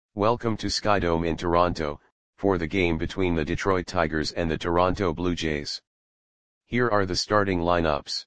Welcome to Skydome in Toronto, for the game between the Detroit Tigers and the Toronto Blue Jays. Here are the starting lineups.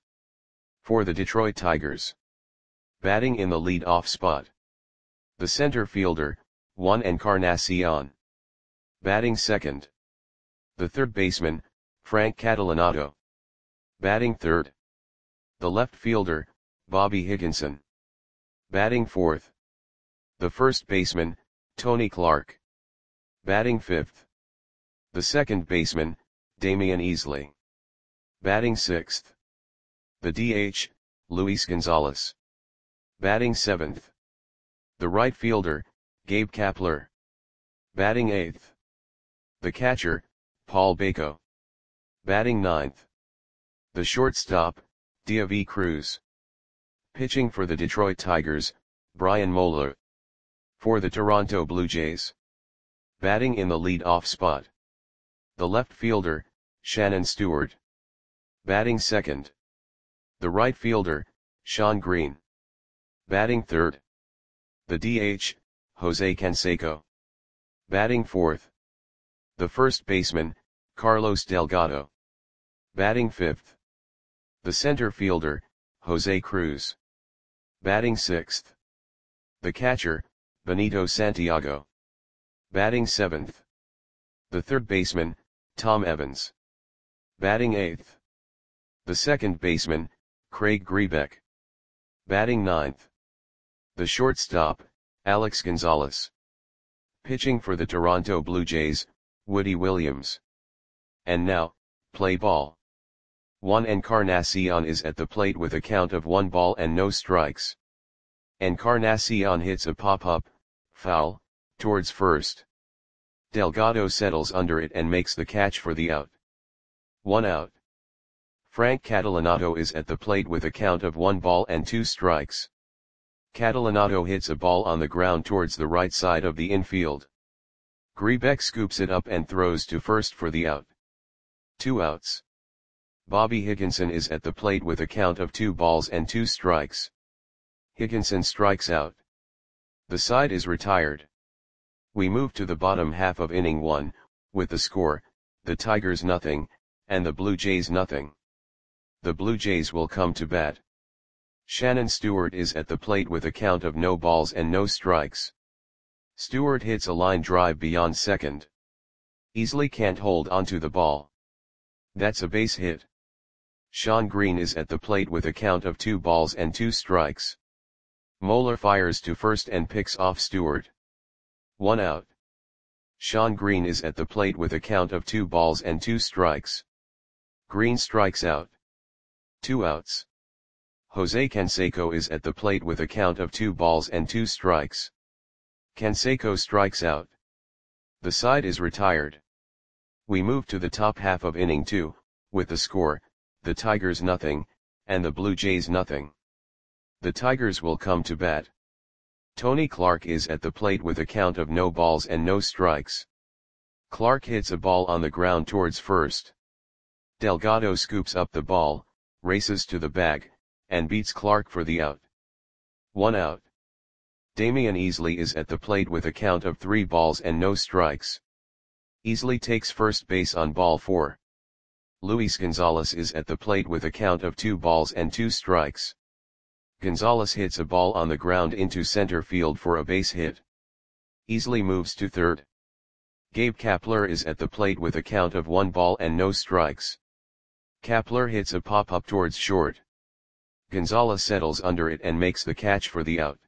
For the Detroit Tigers. Batting in the lead-off spot. The center fielder, Juan Encarnacion. Batting second. The third baseman, Frank Catalanotto. Batting third. The left fielder, Bobby Higginson. Batting fourth. The first baseman, Tony Clark. Batting fifth. The second baseman, Damian Easley. Batting sixth. The DH, Luis Gonzalez. Batting seventh. The right fielder, Gabe Kapler. Batting eighth. The catcher, Paul Baco. Batting ninth. The shortstop, Deivi Cruz. Pitching for the Detroit Tigers, Brian Moeller. For the Toronto Blue Jays. Batting in the lead-off spot. The left fielder, Shannon Stewart. Batting second. The right fielder, Shawn Green. Batting third. The DH, Jose Canseco. Batting fourth. The first baseman, Carlos Delgado. Batting fifth. The center fielder, Jose Cruz. Batting sixth. The catcher, Benito Santiago. Batting seventh. The third baseman, Tom Evans. Batting eighth. The second baseman, Craig Grebeck. Batting ninth. The shortstop, Alex Gonzalez. Pitching for the Toronto Blue Jays, Woody Williams. And now, play ball. Juan Encarnacion is at the plate with a count of 1 ball and no strikes. Encarnacion hits a pop-up, foul, towards first. Delgado settles under it and makes the catch for the out. 1 out. Frank Catalanotto is at the plate with a count of 1 ball and 2 strikes. Catalanotto hits a ball on the ground towards the right side of the infield. Grebeck scoops it up and throws to first for the out. 2 outs. Bobby Higginson is at the plate with a count of 2 balls and 2 strikes. Higginson strikes out. The side is retired. We move to the bottom half of inning 1, with the score, the Tigers nothing, and the Blue Jays nothing. The Blue Jays will come to bat. Shannon Stewart is at the plate with a count of no balls and no strikes. Stewart hits a line drive beyond second. Easley can't hold onto the ball. That's a base hit. Shawn Green is at the plate with a count of 2 balls and 2 strikes. Moeller fires to first and picks off Stewart. 1 out. Shawn Green is at the plate with a count of 2 balls and 2 strikes. Green strikes out. 2 outs. Jose Canseco is at the plate with a count of 2 balls and 2 strikes. Canseco strikes out. The side is retired. We move to the top half of inning 2, with the score, the Tigers nothing, and the Blue Jays nothing. The Tigers will come to bat. Tony Clark is at the plate with a count of no balls and no strikes. Clark hits a ball on the ground towards first. Delgado scoops up the ball, races to the bag, and beats Clark for the out. 1 out. Damian Easley is at the plate with a count of 3 balls and no strikes. Easley takes first base on ball 4. Luis Gonzalez is at the plate with a count of 2 balls and 2 strikes. Gonzalez hits a ball on the ground into center field for a base hit. Easley moves to third. Gabe Kapler is at the plate with a count of 1 ball and no strikes. Kapler hits a pop-up towards short. Gonzalez settles under it and makes the catch for the out.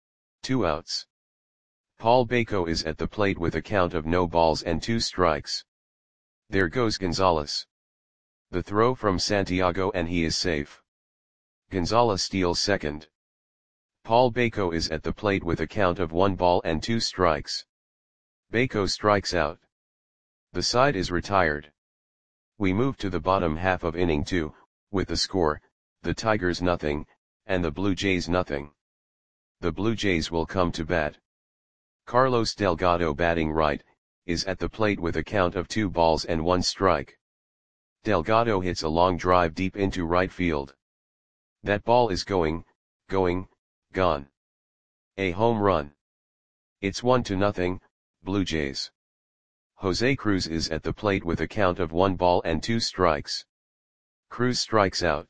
2 outs. Paul Baco is at the plate with a count of no balls and 2 strikes. There goes Gonzalez. The throw from Santiago and he is safe. Gonzalez steals second. Paul Baco is at the plate with a count of 1 ball and 2 strikes. Baco strikes out. The side is retired. We move to the bottom half of inning 2, with the score, the Tigers nothing, and the Blue Jays nothing. The Blue Jays will come to bat. Carlos Delgado batting right, is at the plate with a count of 2 balls and 1 strike. Delgado hits a long drive deep into right field. That ball is gone. A home run. It's 1-0, Blue Jays. Jose Cruz is at the plate with a count of 1 ball and 2 strikes. Cruz strikes out.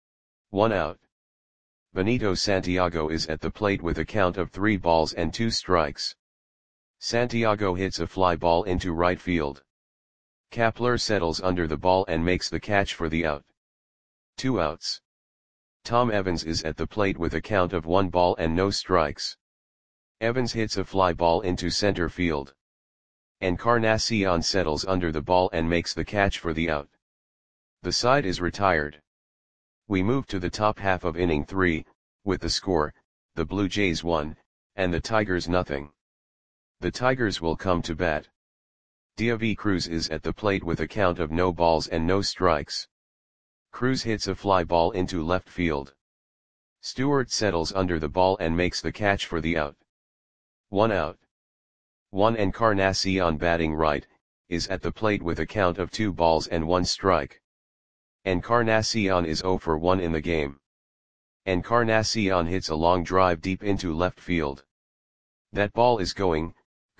1 out. Benito Santiago is at the plate with a count of 3 balls and 2 strikes. Santiago hits a fly ball into right field. Kepler settles under the ball and makes the catch for the out. 2 outs. Tom Evans is at the plate with a count of 1 ball and no strikes. Evans hits a fly ball into center field. Encarnacion settles under the ball and makes the catch for the out. The side is retired. We move to the top half of inning 3, with the score, the Blue Jays 1, and the Tigers 0. The Tigers will come to bat. Deivi Cruz is at the plate with a count of no balls and no strikes. Cruz hits a fly ball into left field. Stewart settles under the ball and makes the catch for the out. 1 out. Juan Encarnacion batting right, is at the plate with a count of 2 balls and 1 strike. Encarnacion is 0 for 1 in the game. Encarnacion hits a long drive deep into left field. That ball is going,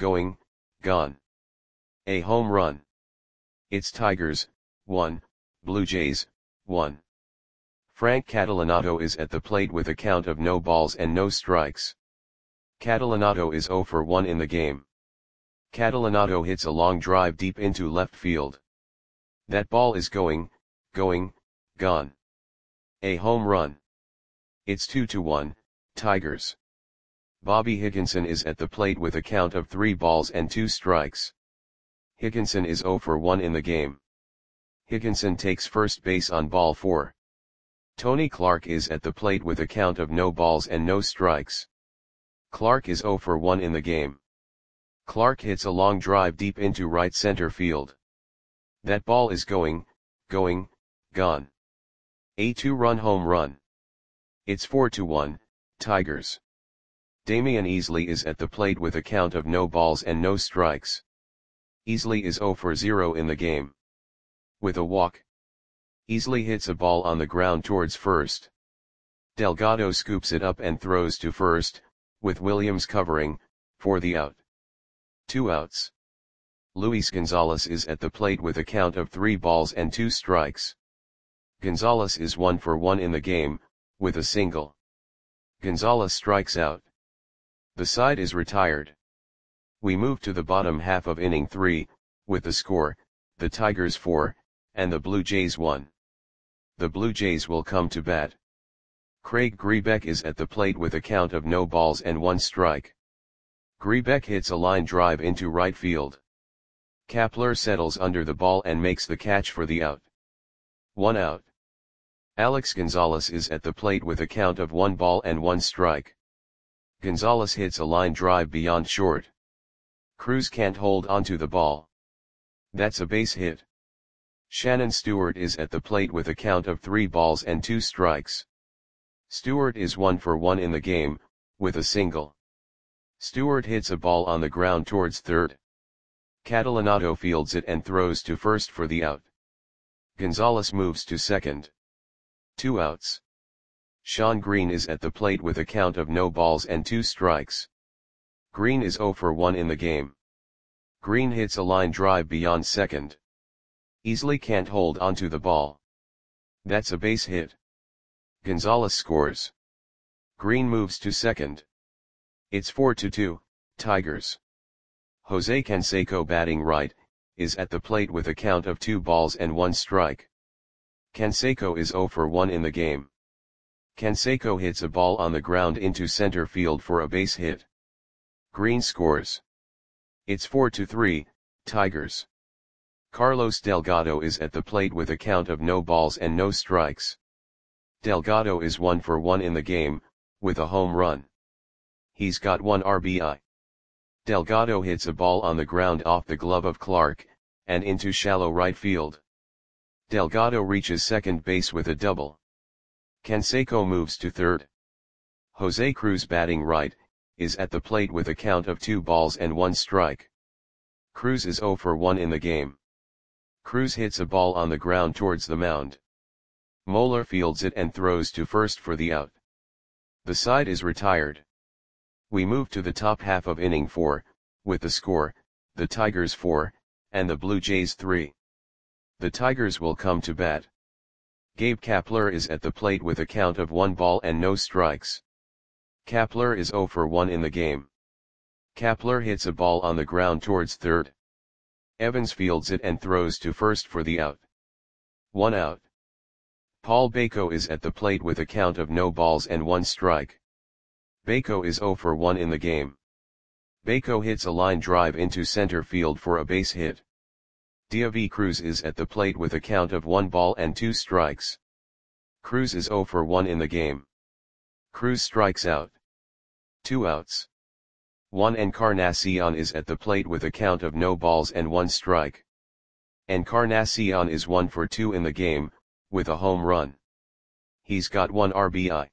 gone. A home run. It's Tigers, 1, Blue Jays, 1. Frank Catalanotto is at the plate with a count of no balls and no strikes. Catalanotto is 0 for 1 in the game. Catalanotto hits a long drive deep into left field. That ball is going, gone. A home run. It's 2-1, Tigers. Bobby Higginson is at the plate with a count of 3 balls and 2 strikes. Higginson is 0 for 1 in the game. Higginson takes first base on ball 4. Tony Clark is at the plate with a count of no balls and no strikes. Clark is 0 for 1 in the game. Clark hits a long drive deep into right center field. That ball is going, gone. A 2-run home run. It's 4-1, Tigers. Damian Easley is at the plate with a count of no balls and no strikes. Easley is 0 for 0 in the game. With a walk. Easley hits a ball on the ground towards first. Delgado scoops it up and throws to first, with Williams covering, for the out. 2 outs. Luis Gonzalez is at the plate with a count of 3 balls and 2 strikes. Gonzalez is 1 for 1 in the game, with a single. Gonzalez strikes out. The side is retired. We move to the bottom half of inning 3, with the score, the Tigers 4, and the Blue Jays 1. The Blue Jays will come to bat. Craig Grebeck is at the plate with a count of no balls and 1 strike. Grebeck hits a line drive into right field. Kepler settles under the ball and makes the catch for the out. 1 out. Alex Gonzalez is at the plate with a count of 1 ball and 1 strike. Gonzalez hits a line drive beyond short. Cruz can't hold onto the ball. That's a base hit. Shannon Stewart is at the plate with a count of 3 balls and 2 strikes. Stewart is 1 for 1 in the game, with a single. Stewart hits a ball on the ground towards third. Catalanotto fields it and throws to first for the out. Gonzalez moves to second. 2 outs. Sean Green is at the plate with a count of no balls and 2 strikes. Green is 0 for 1 in the game. Green hits a line drive beyond second. Easley can't hold onto the ball. That's a base hit. Gonzalez scores. Green moves to second. It's 4-2, Tigers. Jose Canseco batting right, is at the plate with a count of 2 balls and 1 strike. Canseco is 0 for 1 in the game. Canseco hits a ball on the ground into center field for a base hit. Green scores. It's 4-3, Tigers. Carlos Delgado is at the plate with a count of no balls and no strikes. Delgado is 1 for 1 in the game, with a home run. He's got 1 RBI. Delgado hits a ball on the ground off the glove of Clark, and into shallow right field. Delgado reaches second base with a double. Canseco moves to third. Jose Cruz batting right, is at the plate with a count of 2 balls and 1 strike. Cruz is 0 for 1 in the game. Cruz hits a ball on the ground towards the mound. Moeller fields it and throws to first for the out. The side is retired. We move to the top half of inning 4, with the score, the Tigers 4, and the Blue Jays 3. The Tigers will come to bat. Gabe Kapler is at the plate with a count of 1 ball and no strikes. Kapler is 0 for 1 in the game. Kapler hits a ball on the ground towards third. Evans fields it and throws to first for the out. 1 out. Paul Bako is at the plate with a count of no balls and 1 strike. Bako is 0 for 1 in the game. Bako hits a line drive into center field for a base hit. Diavi Cruz is at the plate with a count of 1 ball and 2 strikes. Cruz is 0 for 1 in the game. Cruz strikes out. 2 outs. Juan Encarnacion is at the plate with a count of no balls and 1 strike. Encarnacion is 1 for 2 in the game, with a home run. He's got 1 RBI.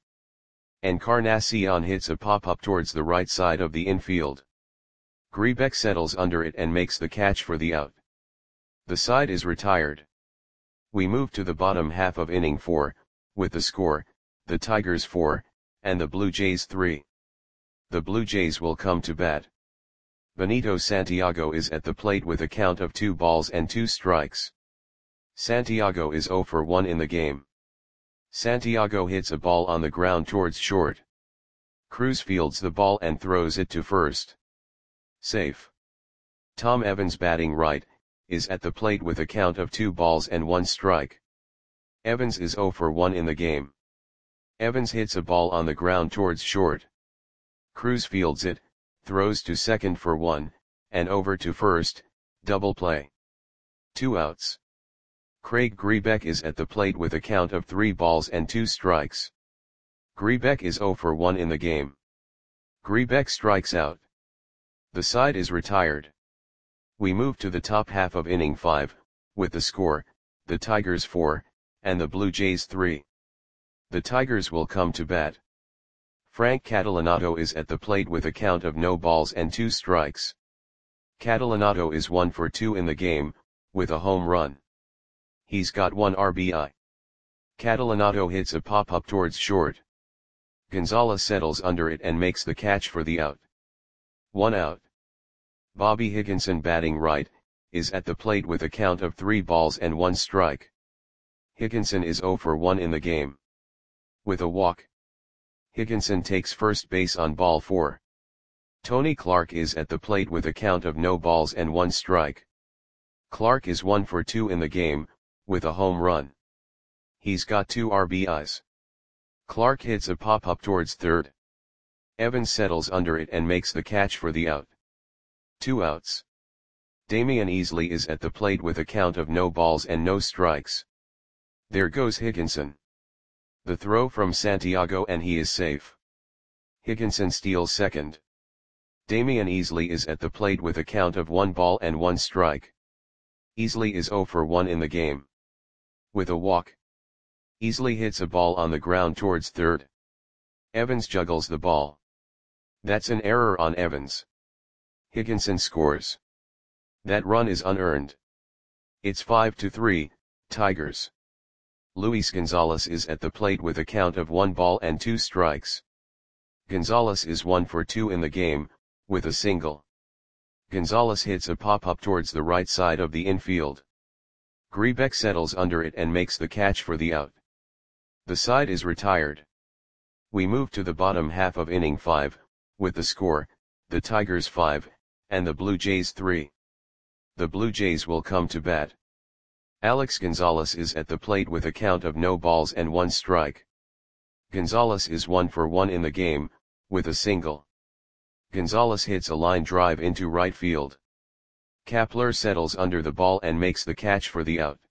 Encarnacion hits a pop-up towards the right side of the infield. Grebeck settles under it and makes the catch for the out. The side is retired. We move to the bottom half of inning 4, with the score, the Tigers 4, and the Blue Jays 3. The Blue Jays will come to bat. Benito Santiago is at the plate with a count of 2 balls and 2 strikes. Santiago is 0 for 1 in the game. Santiago hits a ball on the ground towards short. Cruz fields the ball and throws it to first. Safe. Tom Evans, batting right, is at the plate with a count of 2 balls and 1 strike. Evans is 0 for 1 in the game. Evans hits a ball on the ground towards short. Cruz fields it, throws to second for 1, and over to first, double play. 2 outs. Craig Grebeck is at the plate with a count of 3 balls and 2 strikes. Grebeck is 0 for 1 in the game. Grebeck strikes out. The side is retired. We move to the top half of inning 5, with the score, the Tigers 4, and the Blue Jays 3. The Tigers will come to bat. Frank Catalanotto is at the plate with a count of no balls and 2 strikes. Catalanotto is 1 for 2 in the game, with a home run. He's got 1 RBI. Catalanotto hits a pop-up towards short. Gonzalez settles under it and makes the catch for the out. 1 out. Bobby Higginson, batting right, is at the plate with a count of 3 balls and 1 strike. Higginson is 0 for 1 in the game. With a walk. Higginson takes first base on ball 4. Tony Clark is at the plate with a count of no balls and 1 strike. Clark is 1 for 2 in the game, with a home run. He's got 2 RBIs. Clark hits a pop-up towards third. Evans settles under it and makes the catch for the out. 2 outs. Damian Easley is at the plate with a count of no balls and no strikes. There goes Higginson. The throw from Santiago and he is safe. Higginson steals second. Damian Easley is at the plate with a count of 1 ball and 1 strike. Easley is 0 for 1 in the game. With a walk. Easley hits a ball on the ground towards third. Evans juggles the ball. That's an error on Evans. Higginson scores. That run is unearned. It's 5-3, Tigers. Luis Gonzalez is at the plate with a count of 1 ball and 2 strikes. Gonzalez is 1 for 2 in the game, with a single. Gonzalez hits a pop-up towards the right side of the infield. Grebeck settles under it and makes the catch for the out. The side is retired. We move to the bottom half of inning 5, with the score, the Tigers 5, and the Blue Jays 3. The Blue Jays will come to bat. Alex Gonzalez is at the plate with a count of no balls and 1 strike. Gonzalez is 1 for 1 in the game, with a single. Gonzalez hits a line drive into right field. Kapler settles under the ball and makes the catch for the out.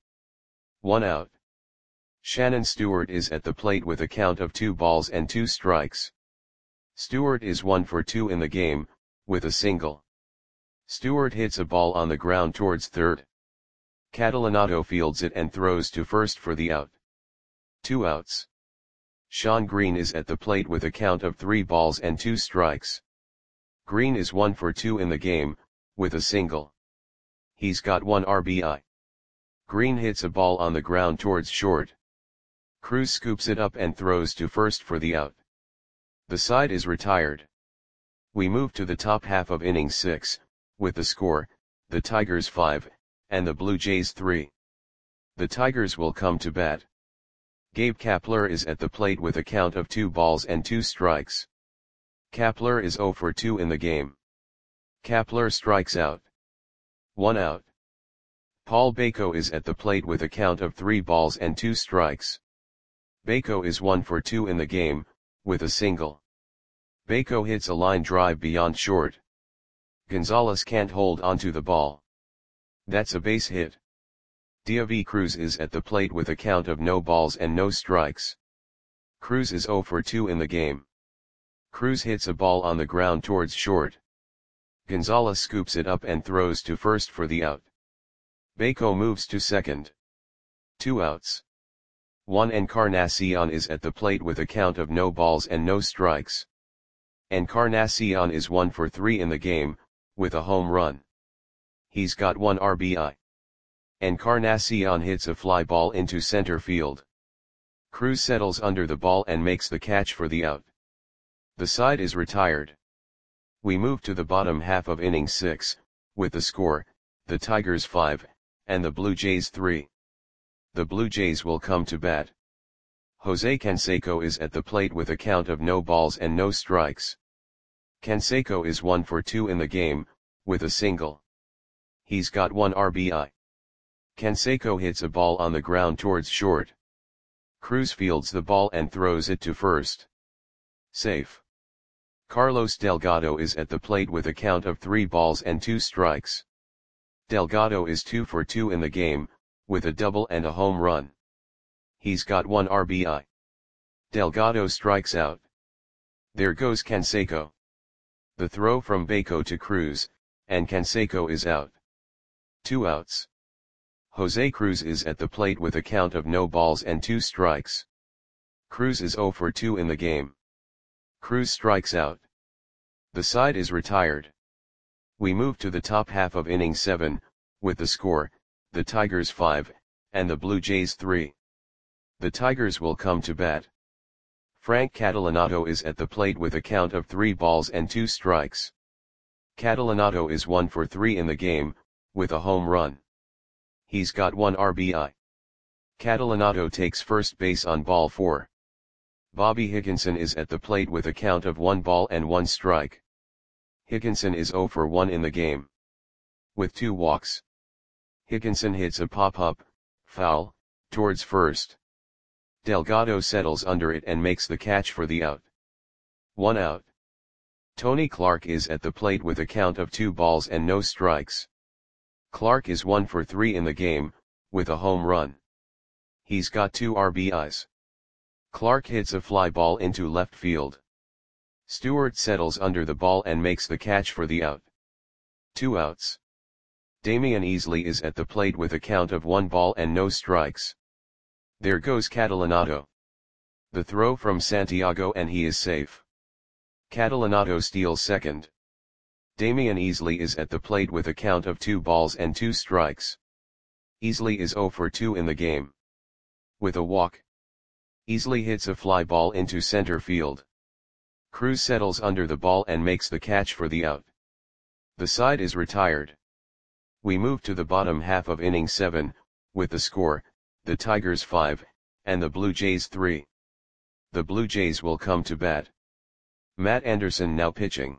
1 out. Shannon Stewart is at the plate with a count of 2 balls and 2 strikes. Stewart is 1 for 2 in the game, with a single. Stewart hits a ball on the ground towards third. Catalanotto fields it and throws to first for the out. 2 outs. Sean Green is at the plate with a count of 3 balls and 2 strikes. Green is 1 for 2 in the game, with a single. He's got 1 RBI. Green hits a ball on the ground towards short. Cruz scoops it up and throws to first for the out. The side is retired. We move to the top half of inning 6, with the score, the Tigers 5, and the Blue Jays 3. The Tigers will come to bat. Gabe Kapler is at the plate with a count of 2 balls and 2 strikes. Kapler is 0 for 2 in the game. Kapler strikes out. 1 out. Paul Bako is at the plate with a count of 3 balls and 2 strikes. Bako is 1 for 2 in the game, with a single. Bako hits a line drive beyond short. Gonzalez can't hold onto the ball. That's a base hit. Deivi Cruz is at the plate with a count of no balls and no strikes. Cruz is 0 for 2 in the game. Cruz hits a ball on the ground towards short. Gonzalez scoops it up and throws to first for the out. Bako moves to second. 2 outs. Juan Encarnacion is at the plate with a count of no balls and no strikes. Encarnacion is 1 for 3 in the game, with a home run. He's got 1 RBI. Encarnacion hits a fly ball into center field. Cruz settles under the ball and makes the catch for the out. The side is retired. We move to the bottom half of inning 6, with the score, the Tigers 5, and the Blue Jays 3. The Blue Jays will come to bat. Jose Canseco is at the plate with a count of no balls and no strikes. Canseco is 1 for 2 in the game, with a single. He's got 1 RBI. Canseco hits a ball on the ground towards short. Cruz fields the ball and throws it to first. Safe. Carlos Delgado is at the plate with a count of 3 balls and 2 strikes. Delgado is 2 for 2 in the game, with a double and a home run. He's got 1 RBI. Delgado strikes out. There goes Canseco. The throw from Bako to Cruz, and Canseco is out. 2 outs. Jose Cruz is at the plate with a count of no balls and 2 strikes. Cruz is 0 for 2 in the game. Cruz strikes out. The side is retired. We move to the top half of inning 7, with the score, the Tigers 5, and the Blue Jays 3. The Tigers will come to bat. Frank Catalanotto is at the plate with a count of 3 balls and 2 strikes. Catalanotto is 1 for 3 in the game, with a home run. He's got 1 RBI. Catalanotto takes first base on ball 4. Bobby Higginson is at the plate with a count of 1 ball and 1 strike. Higginson is 0 for 1 in the game. With 2 walks. Higginson hits a pop-up, foul, towards first. Delgado settles under it and makes the catch for the out. 1 out. Tony Clark is at the plate with a count of 2 balls and no strikes. Clark is 1 for 3 in the game, with a home run. He's got 2 RBIs. Clark hits a fly ball into left field. Stewart settles under the ball and makes the catch for the out. 2 outs. Damian Easley is at the plate with a count of 1 ball and no strikes. There goes Catalanotto. The throw from Santiago and he is safe. Catalanotto steals second. Damian Easley is at the plate with a count of 2 balls and 2 strikes. Easley is 0 for 2 in the game. With a walk. Easley hits a fly ball into center field. Cruz settles under the ball and makes the catch for the out. The side is retired. We move to the bottom half of inning 7, with the score, the Tigers 5, and the Blue Jays 3. The Blue Jays will come to bat. Matt Anderson now pitching.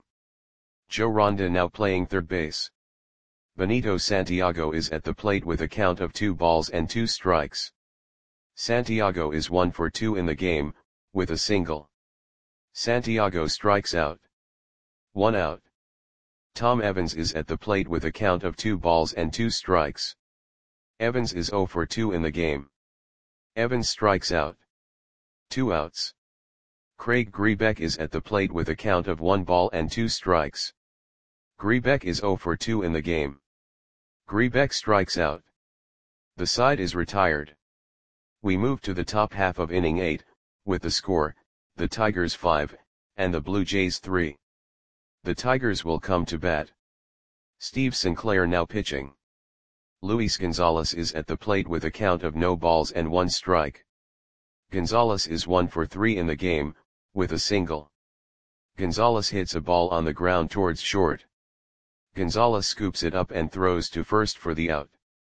Joe Ronda now playing third base. Benito Santiago is at the plate with a count of 2 balls and 2 strikes. Santiago is 1 for 2 in the game, with a single. Santiago strikes out. 1 out. Tom Evans is at the plate with a count of 2 balls and 2 strikes. Evans is 0 for 2 in the game. Evans strikes out. 2 outs. Craig Grebeck is at the plate with a count of 1 ball and 2 strikes. Grebeck is 0 for 2 in the game. Grebeck strikes out. The side is retired. We move to the top half of inning 8, with the score, the Tigers 5, and the Blue Jays 3. The Tigers will come to bat. Steve Sinclair now pitching. Luis Gonzalez is at the plate with a count of no balls and 1 strike. Gonzalez is 1 for 3 in the game, with a single. Gonzalez hits a ball on the ground towards short. Gonzalez scoops it up and throws to first for the out.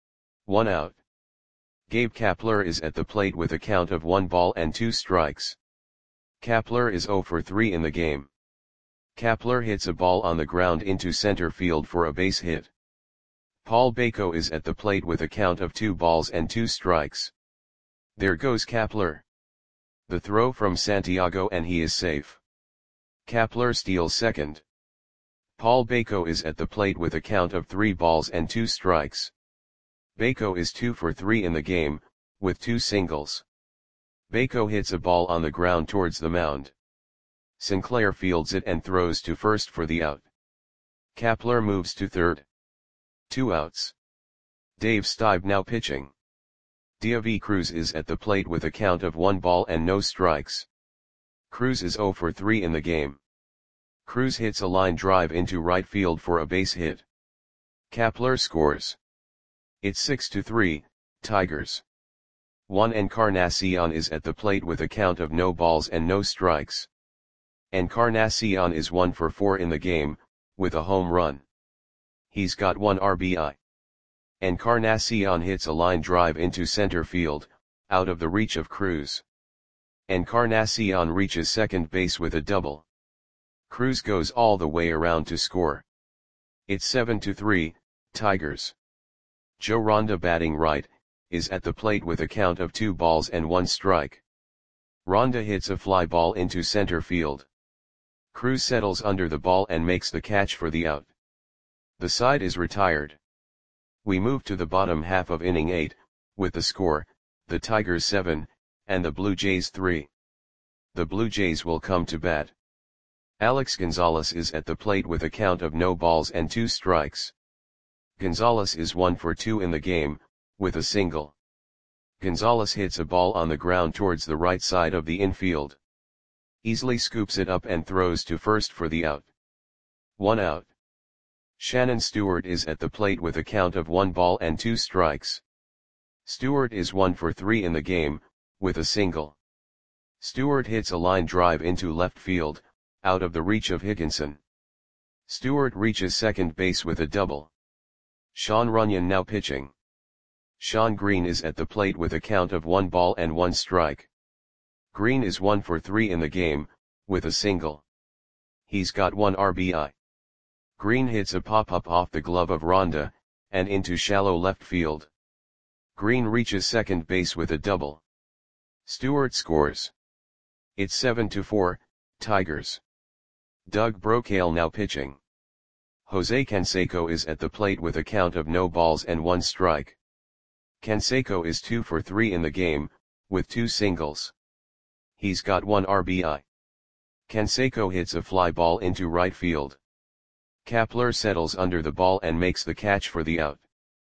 1 out. Gabe Kapler is at the plate with a count of 1 ball and 2 strikes. Kapler is 0 for 3 in the game. Kapler hits a ball on the ground into center field for a base hit. Paul Bako is at the plate with a count of 2 balls and 2 strikes. There goes Kapler. The throw from Santiago and he is safe. Kapler steals second. Paul Bako is at the plate with a count of 3 balls and 2 strikes. Bako is 2 for 3 in the game, with 2 singles. Bako hits a ball on the ground towards the mound. Sinclair fields it and throws to first for the out. Kapler moves to third. 2 outs. Dave Stieb now pitching. Deivi Cruz is at the plate with a count of 1 ball and no strikes. Cruz is 0 for 3 in the game. Cruz hits a line drive into right field for a base hit. Kapler scores. It's 6-3, Tigers. Juan Encarnacion is at the plate with a count of no balls and no strikes. Encarnacion is 1 for 4 in the game, with a home run. He's got 1 RBI. Encarnacion hits a line drive into center field, out of the reach of Cruz. Encarnacion reaches second base with a double. Cruz goes all the way around to score. It's 7-3, Tigers. Joe Ronda batting right, is at the plate with a count of 2 balls and 1 strike. Ronda hits a fly ball into center field. Cruz settles under the ball and makes the catch for the out. The side is retired. We move to the bottom half of inning 8, with the score, the Tigers 7, and the Blue Jays 3. The Blue Jays will come to bat. Alex Gonzalez is at the plate with a count of no balls and 2 strikes. Gonzalez is 1 for 2 in the game, with a single. Gonzalez hits a ball on the ground towards the right side of the infield. Easily scoops it up and throws to first for the out. 1 out. Shannon Stewart is at the plate with a count of 1 ball and 2 strikes. Stewart is 1 for 3 in the game, with a single. Stewart hits a line drive into left field, out of the reach of Higginson. Stewart reaches second base with a double. Sean Runyon now pitching. Sean Green is at the plate with a count of 1 ball and 1 strike. Green is 1 for 3 in the game, with a single. He's got 1 RBI. Green hits a pop-up off the glove of Ronda, and into shallow left field. Green reaches second base with a double. Stewart scores. It's 7-4, Tigers. Doug Brocail now pitching. Jose Canseco is at the plate with a count of no balls and 1 strike. Canseco is 2 for 3 in the game, with 2 singles. He's got 1 RBI. Canseco hits a fly ball into right field. Kapler settles under the ball and makes the catch for the out.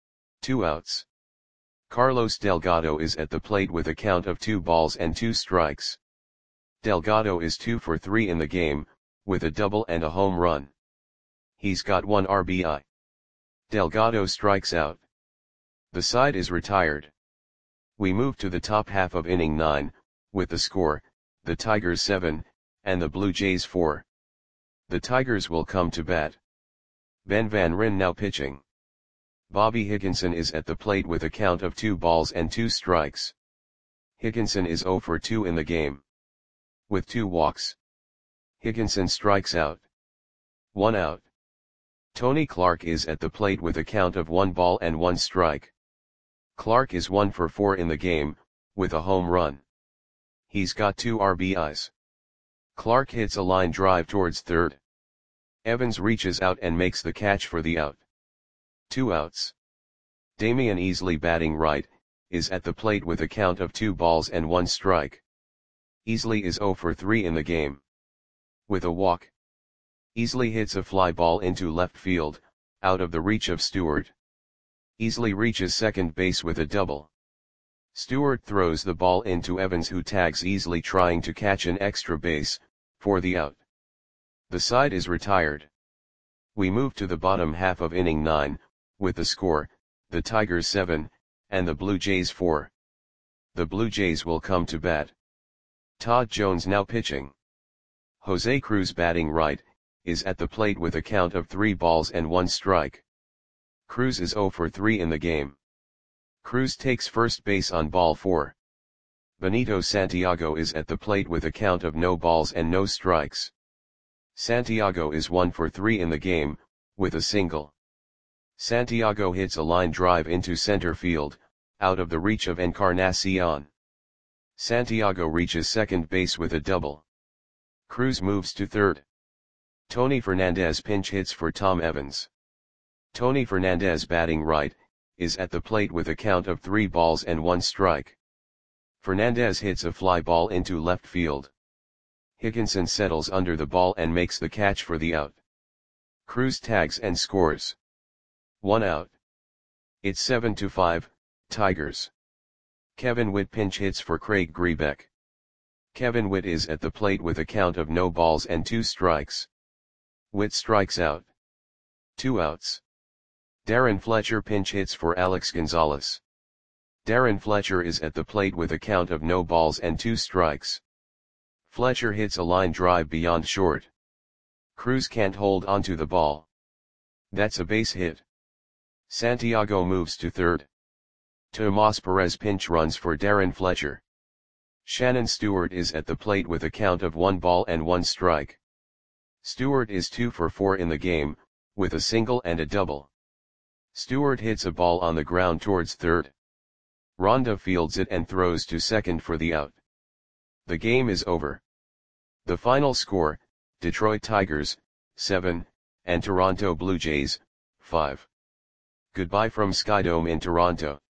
2 outs. Carlos Delgado is at the plate with a count of 2 balls and 2 strikes. Delgado is 2 for 3 in the game, with a double and a home run. He's got 1 RBI. Delgado strikes out. The side is retired. We move to the top half of inning 9, with the score, the Tigers 7, and the Blue Jays 4. The Tigers will come to bat. Ben Van Ryn now pitching. Bobby Higginson is at the plate with a count of 2 balls and 2 strikes. Higginson is 0 for 2 in the game. With 2 walks. Higginson strikes out. 1 out. Tony Clark is at the plate with a count of 1 ball and 1 strike. Clark is 1 for 4 in the game, with a home run. He's got 2 RBIs. Clark hits a line drive towards third. Evans reaches out and makes the catch for the out. 2 outs. Damian Easley batting right, is at the plate with a count of 2 balls and 1 strike. Easley is 0 for 3 in the game. With a walk. Easley hits a fly ball into left field, out of the reach of Stewart. Easley reaches second base with a double. Stewart throws the ball into Evans, who tags Easley trying to catch an extra base, for the out. The side is retired. We move to the bottom half of inning 9, with the score, the Tigers 7, and the Blue Jays 4. The Blue Jays will come to bat. Todd Jones now pitching. Jose Cruz batting right, is at the plate with a count of 3 balls and 1 strike. Cruz is 0 for 3 in the game. Cruz takes first base on ball 4. Benito Santiago is at the plate with a count of no balls and no strikes. Santiago is 1 for 3 in the game, with a single. Santiago hits a line drive into center field, out of the reach of Encarnacion. Santiago reaches second base with a double. Cruz moves to third. Tony Fernandez pinch hits for Tom Evans. Tony Fernandez batting right, is at the plate with a count of 3 balls and 1 strike. Fernandez hits a fly ball into left field. Higginson settles under the ball and makes the catch for the out. Cruz tags and scores. 1 out. It's 7-5, Tigers. Kevin Witt pinch hits for Craig Grebeck. Kevin Witt is at the plate with a count of no balls and 2 strikes. Witt strikes out. 2 outs. Darren Fletcher pinch hits for Alex Gonzalez. Darren Fletcher is at the plate with a count of no balls and 2 strikes. Fletcher hits a line drive beyond short. Cruz can't hold onto the ball. That's a base hit. Santiago moves to third. Tomas Perez pinch runs for Darren Fletcher. Shannon Stewart is at the plate with a count of 1 ball and 1 strike. Stewart is 2 for 4 in the game, with a single and a double. Stewart hits a ball on the ground towards third. Ronda fields it and throws to second for the out. The game is over. The final score, Detroit Tigers, 7, and Toronto Blue Jays, 5. Goodbye from Skydome in Toronto.